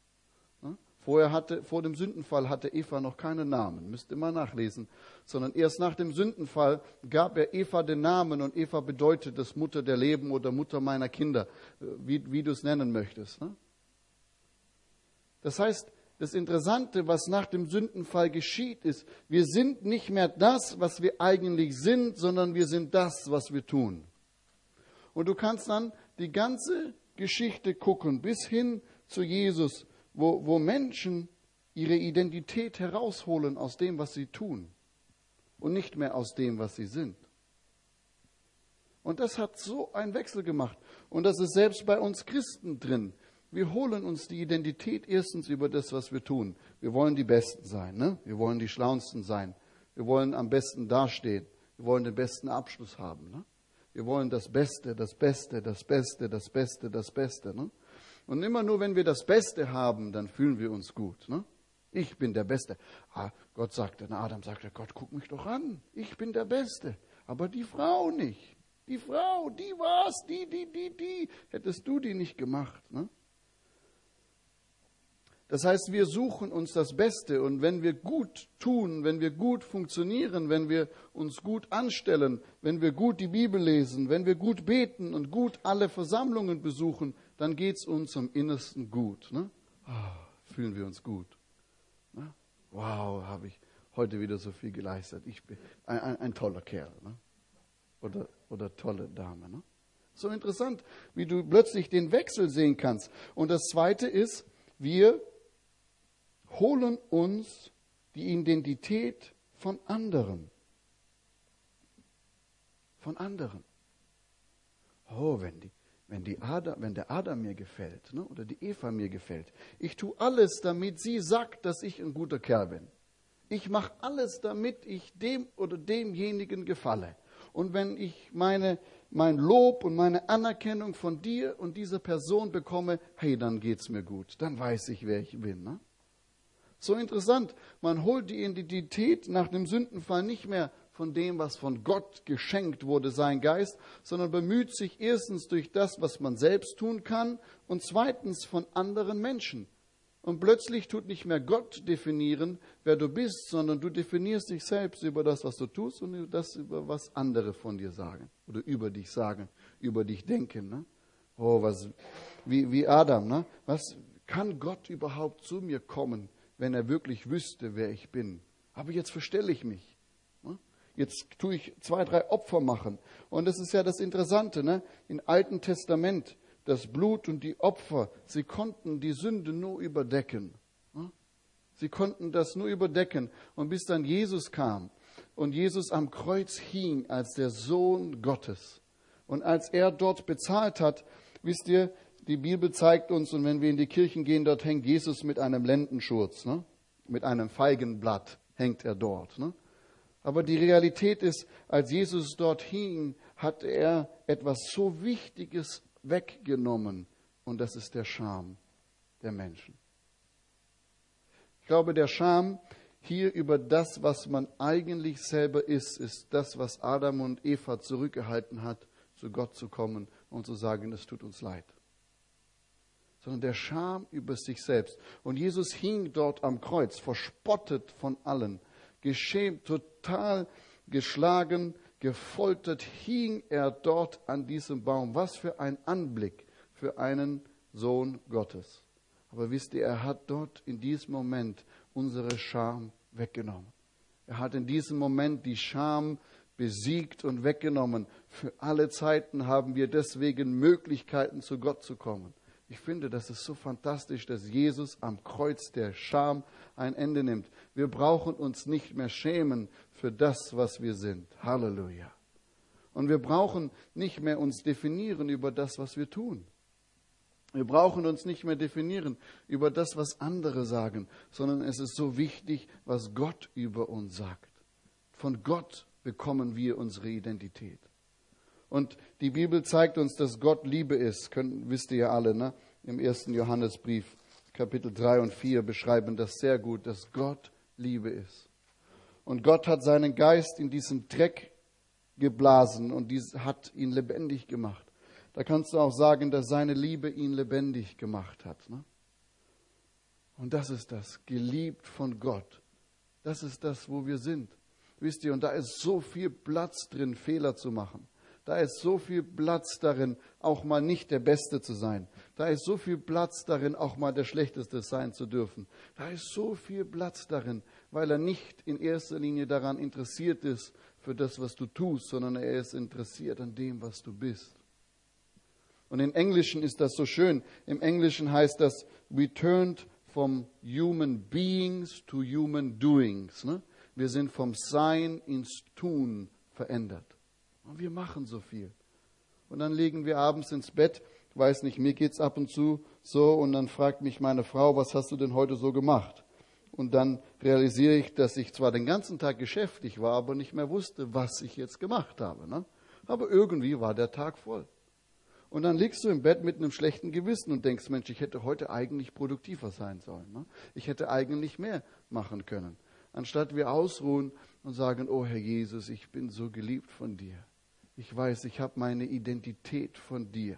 Vor dem Sündenfall hatte Eva noch keinen Namen, müsst ihr mal nachlesen, sondern erst nach dem Sündenfall gab er Eva den Namen und Eva bedeutet das Mutter der Leben oder Mutter meiner Kinder, wie du es nennen möchtest. Das heißt, das Interessante, was nach dem Sündenfall geschieht, ist, wir sind nicht mehr das, was wir eigentlich sind, sondern wir sind das, was wir tun. Und du kannst dann die ganze Geschichte gucken, bis hin zu Jesus, wo Menschen ihre Identität herausholen aus dem, was sie tun und nicht mehr aus dem, was sie sind. Und das hat so einen Wechsel gemacht. Und das ist selbst bei uns Christen drin. Wir holen uns die Identität erstens über das, was wir tun. Wir wollen die Besten sein, ne? Wir wollen die Schlauesten sein. Wir wollen am besten dastehen. Wir wollen den besten Abschluss haben, ne? Wir wollen das Beste, das Beste, das Beste, das Beste, das Beste, ne? Und immer nur, wenn wir das Beste haben, dann fühlen wir uns gut. Ne? Ich bin der Beste. Adam sagte, Gott, guck mich doch an. Ich bin der Beste. Aber die Frau nicht. Die Frau, die war's, die. Hättest du die nicht gemacht. Ne? Das heißt, wir suchen uns das Beste. Und wenn wir gut tun, wenn wir gut funktionieren, wenn wir uns gut anstellen, wenn wir gut die Bibel lesen, wenn wir gut beten und gut alle Versammlungen besuchen, dann geht es uns am Innersten gut. Ne? Fühlen wir uns gut. Ne? Wow, habe ich heute wieder so viel geleistet. Ich bin ein toller Kerl. Ne? Oder tolle Dame. Ne? So interessant, wie du plötzlich den Wechsel sehen kannst. Und das Zweite ist, wir holen uns die Identität von anderen. Von anderen. Oh, wenn der Adam mir gefällt, ne, oder die Eva mir gefällt, ich tue alles, damit sie sagt, dass ich ein guter Kerl bin. Ich mache alles, damit ich dem oder demjenigen gefalle. Und wenn ich mein Lob und meine Anerkennung von dir und dieser Person bekomme, hey, dann geht's mir gut. Dann weiß ich, wer ich bin. Ne? So interessant. Man holt die Identität nach dem Sündenfall nicht mehr von dem, was von Gott geschenkt wurde, sein Geist, sondern bemüht sich erstens durch das, was man selbst tun kann und zweitens von anderen Menschen. Und plötzlich tut nicht mehr Gott definieren, wer du bist, sondern du definierst dich selbst über das, was du tust und über das, über was andere von dir sagen oder über dich sagen, über dich denken. Ne? Oh, wie Adam. Ne? Was kann Gott überhaupt zu mir kommen, wenn er wirklich wüsste, wer ich bin? Aber jetzt verstelle ich mich. Jetzt tue ich 2, 3 Opfer machen. Und das ist ja das Interessante, ne? Im Alten Testament, das Blut und die Opfer, sie konnten die Sünde nur überdecken. Sie konnten das nur überdecken. Und bis dann Jesus kam und Jesus am Kreuz hing als der Sohn Gottes. Und als er dort bezahlt hat, wisst ihr, die Bibel zeigt uns, und wenn wir in die Kirchen gehen, dort hängt Jesus mit einem Lendenschurz, ne? Mit einem Feigenblatt hängt er dort, ne? Aber die Realität ist, als Jesus dort hing, hat er etwas so Wichtiges weggenommen. Und das ist der Scham der Menschen. Ich glaube, der Scham hier über das, was man eigentlich selber ist das, was Adam und Eva zurückgehalten hat, zu Gott zu kommen und zu sagen, es tut uns leid. Sondern der Scham über sich selbst. Und Jesus hing dort am Kreuz, verspottet von allen. Geschämt, total geschlagen, gefoltert, hing er dort an diesem Baum. Was für ein Anblick für einen Sohn Gottes. Aber wisst ihr, er hat dort in diesem Moment unsere Scham weggenommen. Er hat in diesem Moment die Scham besiegt und weggenommen. Für alle Zeiten haben wir deswegen Möglichkeiten, zu Gott zu kommen. Ich finde, das ist so fantastisch, dass Jesus am Kreuz der Scham ein Ende nimmt. Wir brauchen uns nicht mehr schämen für das, was wir sind. Halleluja. Und wir brauchen nicht mehr uns definieren über das, was wir tun. Wir brauchen uns nicht mehr definieren über das, was andere sagen, sondern es ist so wichtig, was Gott über uns sagt. Von Gott bekommen wir unsere Identität. Und die Bibel zeigt uns, dass Gott Liebe ist. Wisst ihr ja alle, ne? Im 1. Johannesbrief, Kapitel 3 und 4 beschreiben das sehr gut, dass Gott Liebe ist. Und Gott hat seinen Geist in diesen Dreck geblasen und hat ihn lebendig gemacht. Da kannst du auch sagen, dass seine Liebe ihn lebendig gemacht hat. Ne? Und das ist das, geliebt von Gott. Das ist das, wo wir sind. Wisst ihr, und da ist so viel Platz drin, Fehler zu machen. Da ist so viel Platz darin, auch mal nicht der Beste zu sein. Da ist so viel Platz darin, auch mal der Schlechteste sein zu dürfen. Da ist so viel Platz darin, weil er nicht in erster Linie daran interessiert ist, für das, was du tust, sondern er ist interessiert an dem, was du bist. Und im Englischen ist das so schön. Im Englischen heißt das, we turned from human beings to human doings. Ne? Wir sind vom Sein ins Tun verändert. Und wir machen so viel. Und dann legen wir abends ins Bett. Ich weiß nicht, mir geht's ab und zu so. Und dann fragt mich meine Frau, was hast du denn heute so gemacht? Und dann realisiere ich, dass ich zwar den ganzen Tag geschäftig war, aber nicht mehr wusste, was ich jetzt gemacht habe. Ne? Aber irgendwie war der Tag voll. Und dann liegst du im Bett mit einem schlechten Gewissen und denkst, Mensch, ich hätte heute eigentlich produktiver sein sollen. Ne? Ich hätte eigentlich mehr machen können. Anstatt wir ausruhen und sagen, oh Herr Jesus, ich bin so geliebt von dir. Ich weiß, ich habe meine Identität von dir.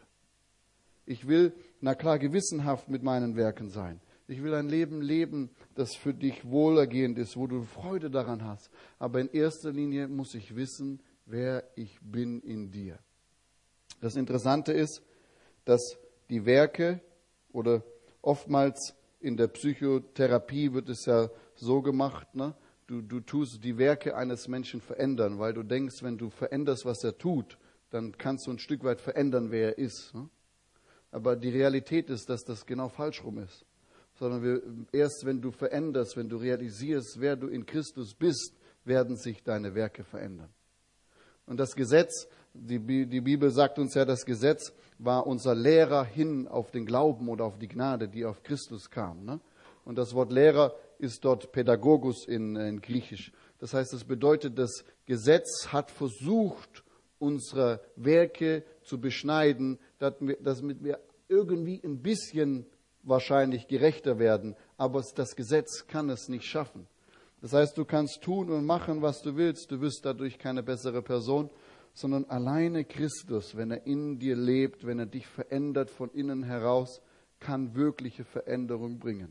Ich will, na klar, gewissenhaft mit meinen Werken sein. Ich will ein Leben leben, das für dich wohlergehend ist, wo du Freude daran hast. Aber in erster Linie muss ich wissen, wer ich bin in dir. Das Interessante ist, dass die Werke oder oftmals in der Psychotherapie wird es ja so gemacht, ne? Du tust die Werke eines Menschen verändern, weil du denkst, wenn du veränderst, was er tut, dann kannst du ein Stück weit verändern, wer er ist. Ne? Aber die Realität ist, dass das genau falsch rum ist. Sondern erst wenn du veränderst, wenn du realisierst, wer du in Christus bist, werden sich deine Werke verändern. Und das Gesetz, die Bibel sagt uns ja, das Gesetz war unser Lehrer hin auf den Glauben oder auf die Gnade, die auf Christus kam. Ne? Und das Wort Lehrer ist dort Pädagogos in Griechisch. Das heißt, es bedeutet, das Gesetz hat versucht, unsere Werke zu beschneiden, damit wir irgendwie ein bisschen wahrscheinlich gerechter werden. Aber das Gesetz kann es nicht schaffen. Das heißt, du kannst tun und machen, was du willst. Du wirst dadurch keine bessere Person, sondern alleine Christus, wenn er in dir lebt, wenn er dich verändert von innen heraus, kann wirkliche Veränderung bringen.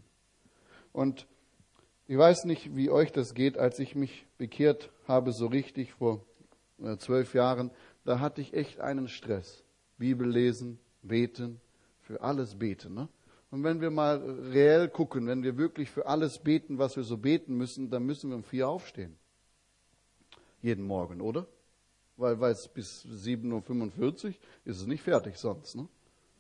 Und ich weiß nicht, wie euch das geht, als ich mich bekehrt habe, so richtig vor 12 Jahren, da hatte ich echt einen Stress. Bibel lesen, beten, für alles beten. Ne? Und wenn wir mal reell gucken, wenn wir wirklich für alles beten, was wir so beten müssen, dann müssen wir um 4 aufstehen. Jeden Morgen, oder? Weil es bis 7:45 Uhr ist es nicht fertig sonst. Ne?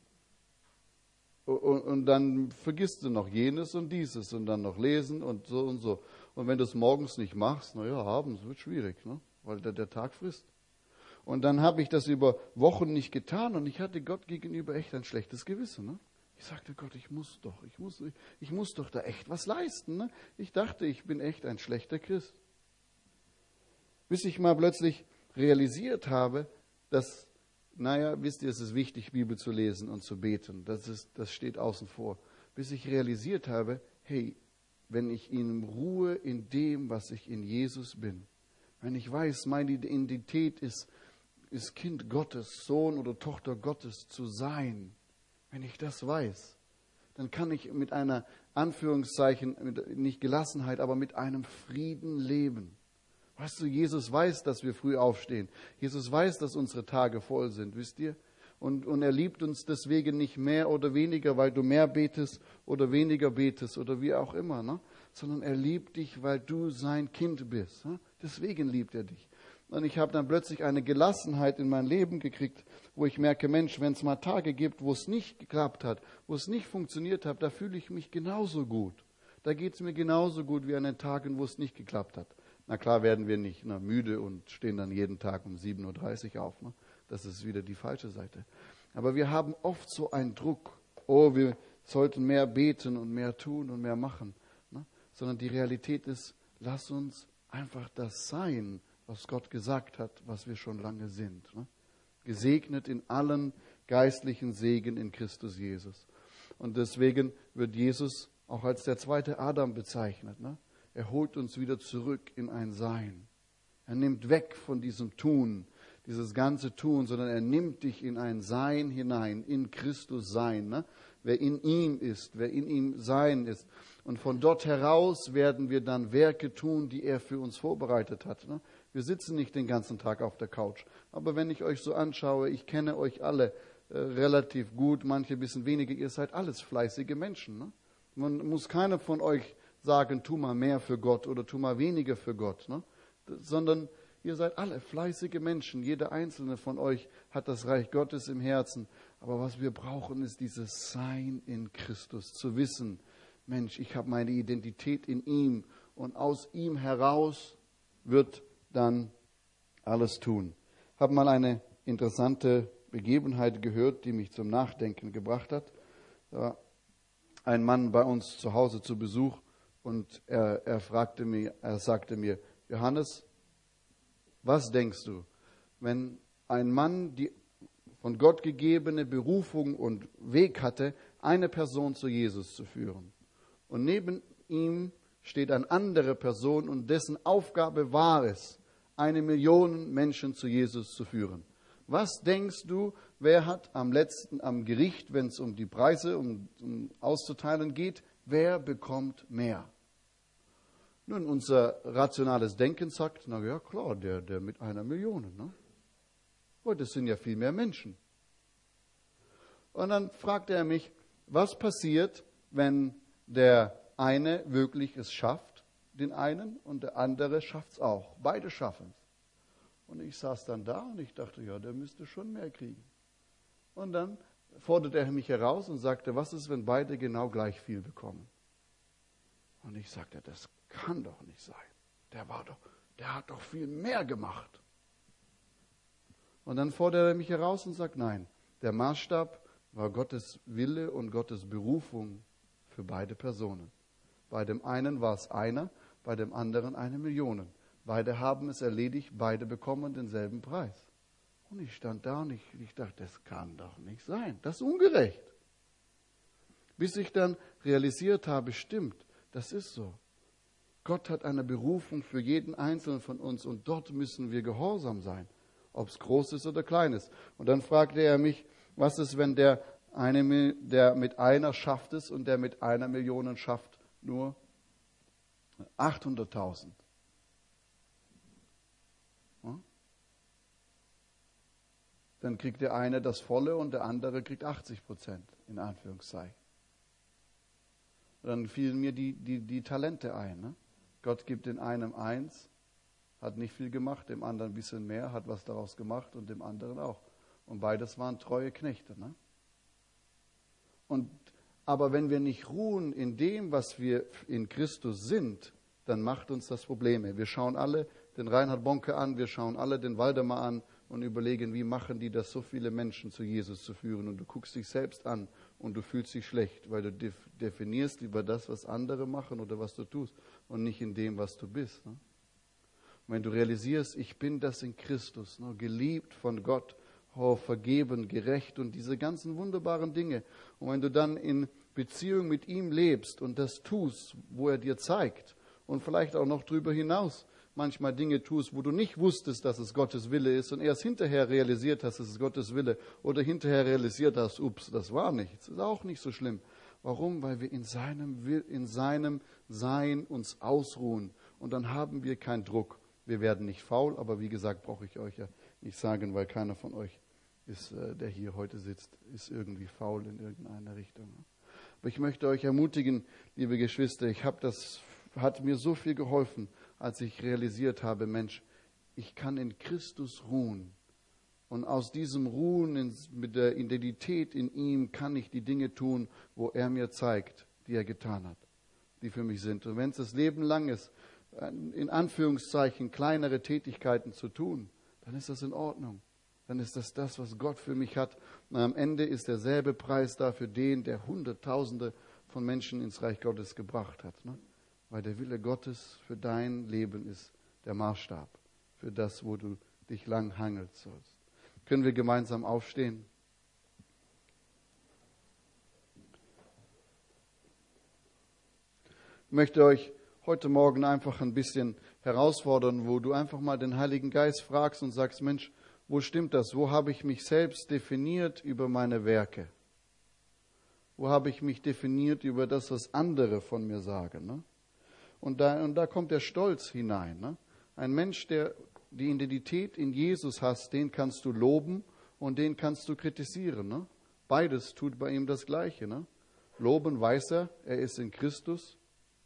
Und dann vergisst du noch jenes und dieses und dann noch lesen und so und so. Und wenn du es morgens nicht machst, naja, abends wird schwierig, ne? Weil der Tag frisst. Und dann habe ich das über Wochen nicht getan und ich hatte Gott gegenüber echt ein schlechtes Gewissen. Ne? Ich sagte, Gott, ich muss doch da echt was leisten. Ne? Ich dachte, ich bin echt ein schlechter Christ. Bis ich mal plötzlich realisiert habe, dass, wisst ihr, es ist wichtig, Bibel zu lesen und zu beten. Das steht außen vor. Bis ich realisiert habe, hey, wenn ich in Ruhe in dem, was ich in Jesus bin, wenn ich weiß, meine Identität ist Kind Gottes, Sohn oder Tochter Gottes zu sein, wenn ich das weiß, dann kann ich mit einer, Anführungszeichen, nicht Gelassenheit, aber mit einem Frieden leben. Weißt du, Jesus weiß, dass wir früh aufstehen. Jesus weiß, dass unsere Tage voll sind, wisst ihr? Und er liebt uns deswegen nicht mehr oder weniger, weil du mehr betest oder weniger betest oder wie auch immer, ne? Sondern er liebt dich, weil du sein Kind bist. Ne? Deswegen liebt er dich. Und ich habe dann plötzlich eine Gelassenheit in mein Leben gekriegt, wo ich merke, Mensch, wenn es mal Tage gibt, wo es nicht geklappt hat, wo es nicht funktioniert hat, da fühle ich mich genauso gut. Da geht es mir genauso gut wie an den Tagen, wo es nicht geklappt hat. Na klar werden wir nicht müde und stehen dann jeden Tag um 7:30 Uhr auf. Ne? Das ist wieder die falsche Seite. Aber wir haben oft so einen Druck, wir sollten mehr beten und mehr tun und mehr machen. Ne? Sondern die Realität ist, lass uns einfach das sein, was Gott gesagt hat, was wir schon lange sind. Ne? Gesegnet in allen geistlichen Segen in Christus Jesus. Und deswegen wird Jesus auch als der zweite Adam bezeichnet. Ne? Er holt uns wieder zurück in ein Sein. Er nimmt weg von diesem Tun, dieses ganze Tun, sondern er nimmt dich in ein Sein hinein, in Christus sein. Ne? Wer in ihm ist, wer in ihm sein ist. Und von dort heraus werden wir dann Werke tun, die er für uns vorbereitet hat. Ne? Wir sitzen nicht den ganzen Tag auf der Couch. Aber wenn ich euch so anschaue, ich kenne euch alle relativ gut, manche ein bisschen weniger, ihr seid alles fleißige Menschen. Ne? Man muss keiner von euch sagen, tu mal mehr für Gott oder tu mal weniger für Gott. Ne? Sondern ihr seid alle fleißige Menschen. Jeder einzelne von euch hat das Reich Gottes im Herzen. Aber was wir brauchen, ist dieses Sein in Christus. Zu wissen, Mensch, ich habe meine Identität in ihm. Und aus ihm heraus wird dann alles tun. Ich habe mal eine interessante Begebenheit gehört, die mich zum Nachdenken gebracht hat. Da war ein Mann bei uns zu Hause zu Besuch und er sagte mir, Johannes, was denkst du, wenn ein Mann die von Gott gegebene Berufung und Weg hatte, eine Person zu Jesus zu führen und neben ihm steht eine andere Person und dessen Aufgabe war es, 1 Million Menschen zu Jesus zu führen. Was denkst du, wer hat am Gericht, wenn es um die Preise um auszuteilen geht, wer bekommt mehr? Nun, unser rationales Denken sagt, na ja klar, der mit 1 Million. Ne? Oh, das sind ja viel mehr Menschen. Und dann fragte er mich, was passiert, wenn der eine wirklich es schafft, den einen, und der andere schafft es auch. Beide schaffen es. Und ich saß dann da und ich dachte, ja, der müsste schon mehr kriegen. Und dann forderte er mich heraus und sagte, was ist, wenn beide genau gleich viel bekommen? Und ich sagte, das kann doch nicht sein. Der hat doch viel mehr gemacht. Und dann forderte er mich heraus und sagt, nein, der Maßstab war Gottes Wille und Gottes Berufung für beide Personen. Bei dem einen war es einer, bei dem anderen 1 Million. Beide haben es erledigt, beide bekommen denselben Preis. Und ich stand da und ich dachte, das kann doch nicht sein. Das ist ungerecht. Bis ich dann realisiert habe, stimmt, das ist so. Gott hat eine Berufung für jeden Einzelnen von uns und dort müssen wir gehorsam sein, ob es groß ist oder klein ist. Und dann fragte er mich, was ist, wenn der mit einer schafft es und der mit 1 Million schafft nur 800.000. Ja? Dann kriegt der eine das Volle und der andere kriegt 80%, in Anführungszeichen. Und dann fielen mir die Talente ein. Ne? Gott gibt den einen 1, hat nicht viel gemacht, dem anderen ein bisschen mehr, hat was daraus gemacht und dem anderen auch. Und beides waren treue Knechte. Ne? Aber wenn wir nicht ruhen in dem, was wir in Christus sind, dann macht uns das Probleme. Wir schauen alle den Reinhard Bonke an, wir schauen alle den Waldemar an und überlegen, wie machen die das, so viele Menschen zu Jesus zu führen. Und du guckst dich selbst an und du fühlst dich schlecht, weil du definierst über das, was andere machen oder was du tust und nicht in dem, was du bist. Ne? Und wenn du realisierst, ich bin das in Christus, ne, geliebt von Gott, vergeben, gerecht und diese ganzen wunderbaren Dinge. Und wenn du dann in Beziehung mit ihm lebst und das tust, wo er dir zeigt und vielleicht auch noch darüber hinaus manchmal Dinge tust, wo du nicht wusstest, dass es Gottes Wille ist und erst hinterher realisiert hast, es ist Gottes Wille oder hinterher realisiert hast, ups, das war nichts, ist auch nicht so schlimm. Warum? Weil wir in seinem Sein uns ausruhen und dann haben wir keinen Druck. Wir werden nicht faul, aber wie gesagt, brauche ich euch ja nicht sagen, weil keiner von euch ist, der hier heute sitzt, ist irgendwie faul in irgendeiner Richtung. Aber ich möchte euch ermutigen, liebe Geschwister, hat mir so viel geholfen, als ich realisiert habe, Mensch, ich kann in Christus ruhen. Und aus diesem Ruhen mit der Identität in ihm kann ich die Dinge tun, wo er mir zeigt, die er getan hat, die für mich sind. Und wenn es das Leben lang ist, in Anführungszeichen kleinere Tätigkeiten zu tun, dann ist das in Ordnung. Dann ist das, was Gott für mich hat. Und am Ende ist derselbe Preis da für den, der Hunderttausende von Menschen ins Reich Gottes gebracht hat. Ne? Weil der Wille Gottes für dein Leben ist der Maßstab für das, wo du dich lang hangelst sollst. Können wir gemeinsam aufstehen? Ich möchte euch heute Morgen einfach ein bisschen herausfordern, wo du einfach mal den Heiligen Geist fragst und sagst, Mensch, wo stimmt das? Wo habe ich mich selbst definiert über meine Werke? Wo habe ich mich definiert über das, was andere von mir sagen? Ne? Und da kommt der Stolz hinein. Ne? Ein Mensch, der die Identität in Jesus hat, den kannst du loben und den kannst du kritisieren. Ne? Beides tut bei ihm das Gleiche. Ne? Loben weiß er ist in Christus.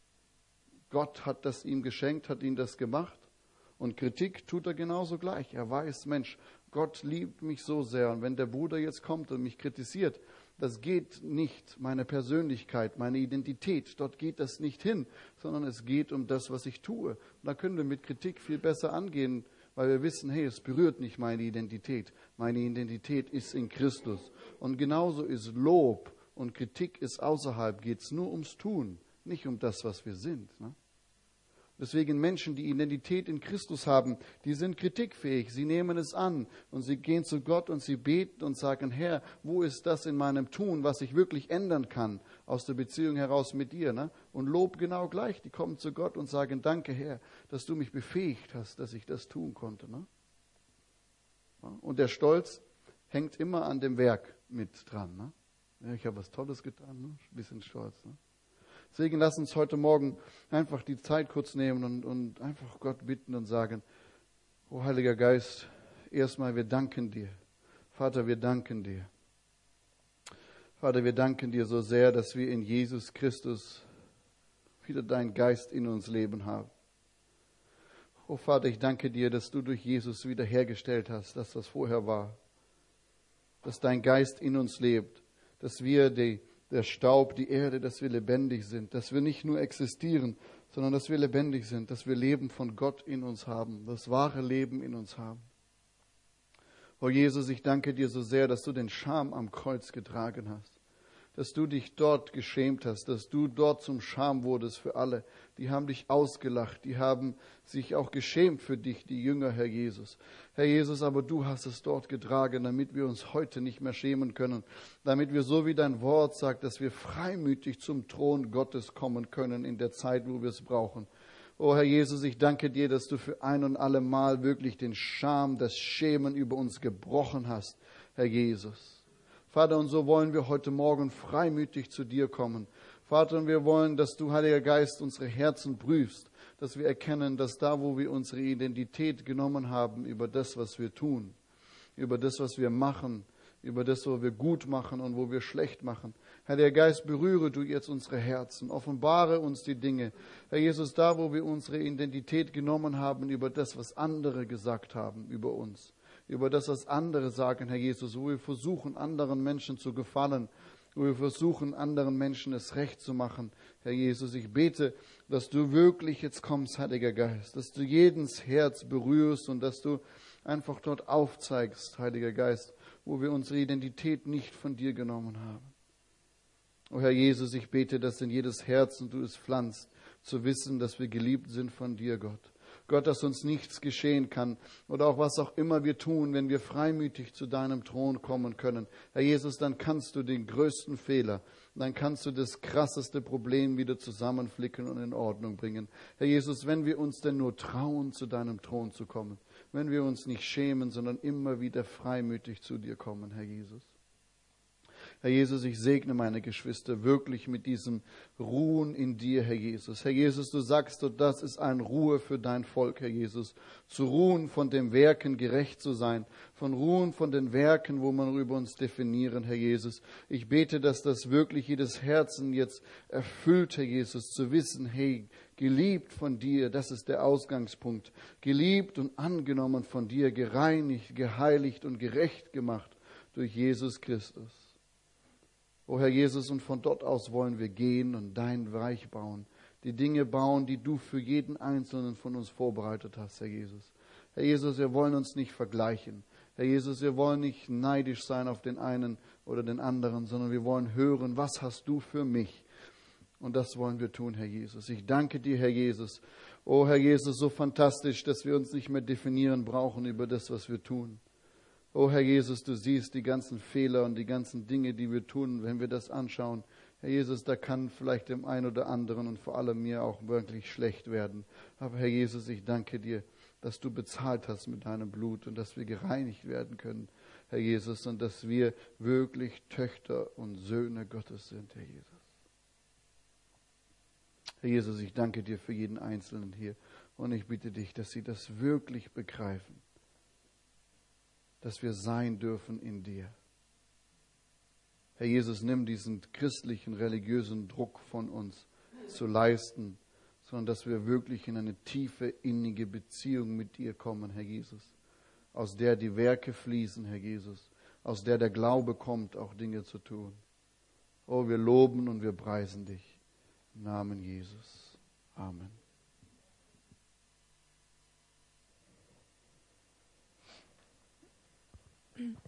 Gott hat das ihm geschenkt, hat ihm das gemacht. Und Kritik tut er genauso gleich. Er weiß, Mensch, Gott liebt mich so sehr. Und wenn der Bruder jetzt kommt und mich kritisiert, das geht nicht, meine Persönlichkeit, meine Identität, dort geht das nicht hin, sondern es geht um das, was ich tue. Und da können wir mit Kritik viel besser angehen, weil wir wissen, hey, es berührt nicht meine Identität. Meine Identität ist in Christus. Und genauso ist Lob und Kritik ist außerhalb, geht es nur ums Tun, nicht um das, was wir sind. Ne? Deswegen Menschen, die Identität in Christus haben, die sind kritikfähig. Sie nehmen es an und sie gehen zu Gott und sie beten und sagen, Herr, wo ist das in meinem Tun, was ich wirklich ändern kann aus der Beziehung heraus mit dir? Ne? Und Lob genau gleich. Die kommen zu Gott und sagen, danke Herr, dass du mich befähigt hast, dass ich das tun konnte. Ne? Und der Stolz hängt immer an dem Werk mit dran. Ne? Ja, ich habe was Tolles getan, ne? Ein bisschen stolz. Ne? Deswegen lass uns heute Morgen einfach die Zeit kurz nehmen und einfach Gott bitten und sagen, oh Heiliger Geist, erstmal wir danken dir. Vater, wir danken dir. Vater, wir danken dir so sehr, dass wir in Jesus Christus wieder deinen Geist in uns leben haben. Oh Vater, ich danke dir, dass du durch Jesus wiederhergestellt hast, dass das vorher war. Dass dein Geist in uns lebt, dass wir der Staub, die Erde, dass wir lebendig sind, dass wir nicht nur existieren, sondern dass wir lebendig sind, dass wir Leben von Gott in uns haben, das wahre Leben in uns haben. Oh Jesus, ich danke dir so sehr, dass du den Scham am Kreuz getragen hast, dass du dich dort geschämt hast, dass du dort zum Scham wurdest für alle. Die haben dich ausgelacht, die haben sich auch geschämt für dich, die Jünger, Herr Jesus. Herr Jesus, aber du hast es dort getragen, damit wir uns heute nicht mehr schämen können, damit wir, so wie dein Wort sagt, dass wir freimütig zum Thron Gottes kommen können in der Zeit, wo wir es brauchen. Oh Herr Jesus, ich danke dir, dass du für ein und alle Mal wirklich den Scham, das Schämen über uns gebrochen hast, Herr Jesus. Vater, und so wollen wir heute Morgen freimütig zu dir kommen. Vater, und wir wollen, dass du, Heiliger Geist, unsere Herzen prüfst, dass wir erkennen, dass da, wo wir unsere Identität genommen haben über das, was wir tun, über das, was wir machen, über das, wo wir gut machen und wo wir schlecht machen. Heiliger Geist, berühre du jetzt unsere Herzen, offenbare uns die Dinge. Herr Jesus, da, wo wir unsere Identität genommen haben über das, was andere gesagt haben über uns, über das, was andere sagen, Herr Jesus, wo wir versuchen, anderen Menschen zu gefallen, wo wir versuchen, anderen Menschen es recht zu machen. Herr Jesus, ich bete, dass du wirklich jetzt kommst, Heiliger Geist, dass du jedens Herz berührst und dass du einfach dort aufzeigst, Heiliger Geist, wo wir unsere Identität nicht von dir genommen haben. O Herr Jesus, ich bete, dass in jedes Herz und du es pflanzt, zu wissen, dass wir geliebt sind von dir, Gott. Gott, dass uns nichts geschehen kann oder auch was auch immer wir tun, wenn wir freimütig zu deinem Thron kommen können. Herr Jesus, dann kannst du den größten Fehler, dann kannst du das krasseste Problem wieder zusammenflicken und in Ordnung bringen. Herr Jesus, wenn wir uns denn nur trauen, zu deinem Thron zu kommen, wenn wir uns nicht schämen, sondern immer wieder freimütig zu dir kommen, Herr Jesus. Herr Jesus, ich segne meine Geschwister wirklich mit diesem Ruhen in dir, Herr Jesus. Herr Jesus, du sagst, das ist eine Ruhe für dein Volk, Herr Jesus. Zu ruhen von den Werken, gerecht zu sein. Von ruhen von den Werken, wo man über uns definieren, Herr Jesus. Ich bete, dass das wirklich jedes Herzen jetzt erfüllt, Herr Jesus, zu wissen, hey, geliebt von dir, das ist der Ausgangspunkt. Geliebt und angenommen von dir, gereinigt, geheiligt und gerecht gemacht durch Jesus Christus. O Herr Jesus, und von dort aus wollen wir gehen und dein Reich bauen. Die Dinge bauen, die du für jeden Einzelnen von uns vorbereitet hast, Herr Jesus. Herr Jesus, wir wollen uns nicht vergleichen. Herr Jesus, wir wollen nicht neidisch sein auf den einen oder den anderen, sondern wir wollen hören, was hast du für mich? Und das wollen wir tun, Herr Jesus. Ich danke dir, Herr Jesus. Oh, Herr Jesus, so fantastisch, dass wir uns nicht mehr definieren brauchen über das, was wir tun. Oh, Herr Jesus, du siehst die ganzen Fehler und die ganzen Dinge, die wir tun, wenn wir das anschauen. Herr Jesus, da kann vielleicht dem einen oder anderen und vor allem mir auch wirklich schlecht werden. Aber Herr Jesus, ich danke dir, dass du bezahlt hast mit deinem Blut und dass wir gereinigt werden können, Herr Jesus, und dass wir wirklich Töchter und Söhne Gottes sind, Herr Jesus. Herr Jesus, ich danke dir für jeden Einzelnen hier und ich bitte dich, dass sie das wirklich begreifen, dass wir sein dürfen in dir. Herr Jesus, nimm diesen christlichen, religiösen Druck von uns zu leisten, sondern dass wir wirklich in eine tiefe, innige Beziehung mit dir kommen, Herr Jesus, aus der die Werke fließen, Herr Jesus, aus der der Glaube kommt, auch Dinge zu tun. Oh, wir loben und wir preisen dich. Im Namen Jesus. Amen.